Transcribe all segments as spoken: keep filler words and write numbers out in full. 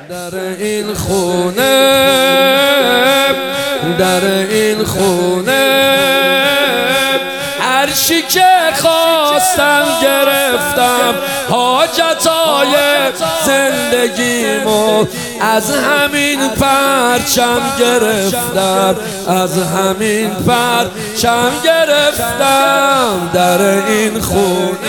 در این خونه در این خونه هر چی که خواستم گرفتم، حاجتای زندگیمو از همین پرچم گرفتم، از همین پرچم گرفتم. در این خونه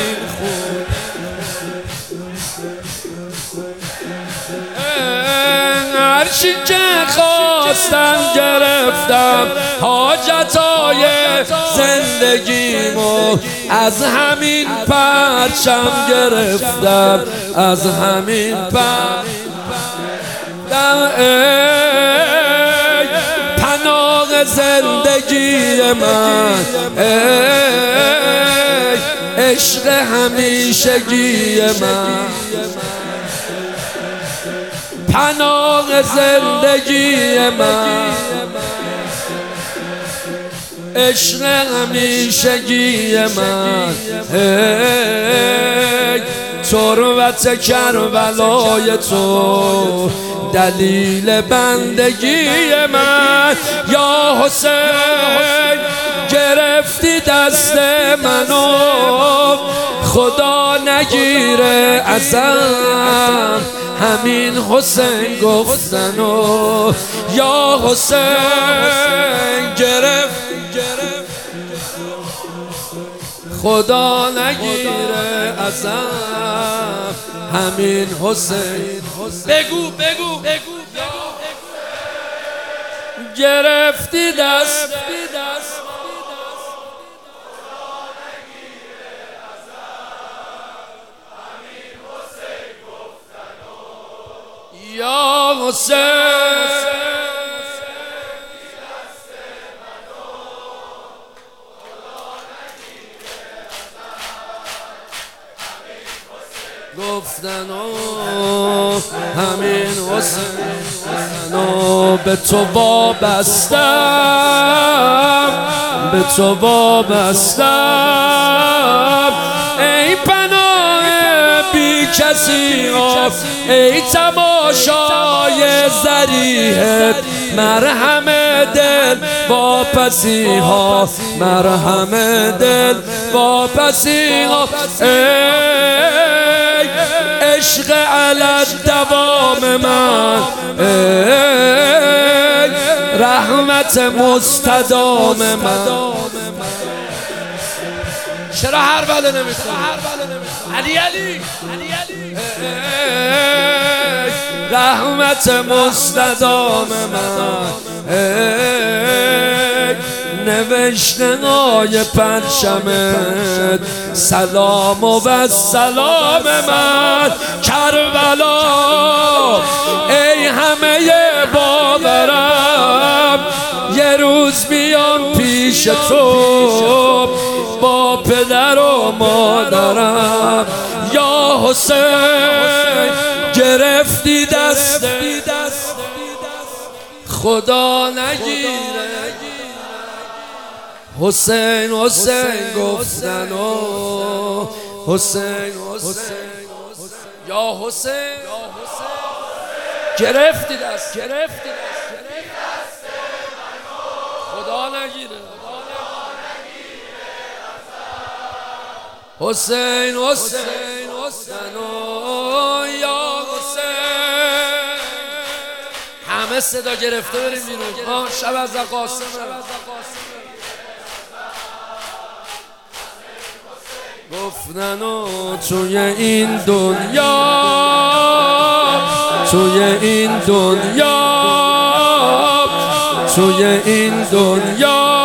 هر چی که خواستم گرفتم، حاجتای زندگیمو از همین پرچم گرفتم، از همین پرچم. ای پناه زندگی من، ای عشق همیشگی من، پناه زندگی من، عشق همیشگی من. ای تربت کربلای تو دلیل بندگی من. یا حسین گرفتی دست منو، خدا نگیره ازم همین حسین گفتنو. یا حسین گرفت خدا نگیره ازم همین حسین. بگو بگو بگو گرفتی دست یا حسین گفتن و همین حسین و به تو وابستم، به تو وابستم. ای پناه بی کسی ها، ای تماشای ذریحت، مرهم دل واپسی ها، مرهم دل واپسی ها. ای عشق علت دوام من، ای رحمت مستدام من. چرا هر بله نمیخواه علی علی رحمت مستدام من. ای نوشتنای پرچمت، سلام و سلام من. کربلا ای همه باورم، یه روز بیام پیش تو با پدر و مادرم. یا حسین گرفتی دست خدا نگیره. حسین حسین گفتن و حسین حسین یا حسین گرفتی دست گرفتی دست خدا نگیره. حسین حسین حسین یا حسین. همه صدا گرفته بریم بیرون. شب از قاسم گفتن و توی این دنیا، توی این دنیا، توی این دنیا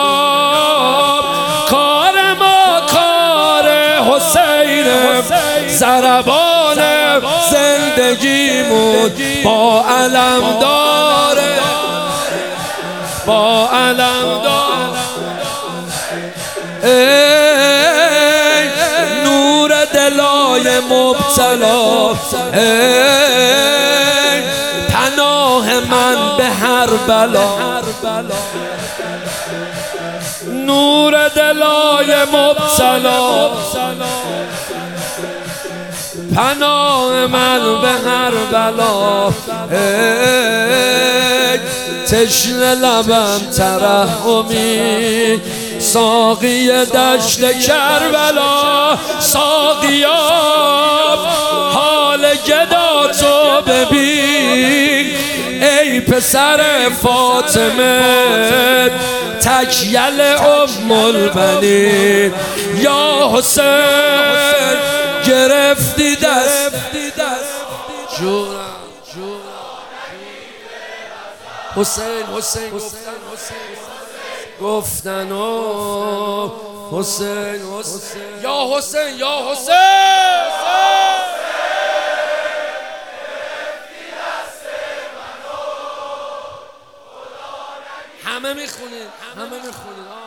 کار ما کار حسین. ضربان زندگیمون با علم داره، با علم داره. ای نور دلای مبتلا، ای پناه من به هر بلا. نور دلای مبتلا، پناه من به هر بلا، ای تشنه لبم ترحمی، ساقی دشت کربلا. ساقیا حال گدا تو ببین، ای پسر فاطمه تکیل ام البنین. یا حسین گرفتی دست جونم حسین حسین گفتن حسین گفتن و حسین حسین یا حسین یا حسین همه میخونید همه میخونید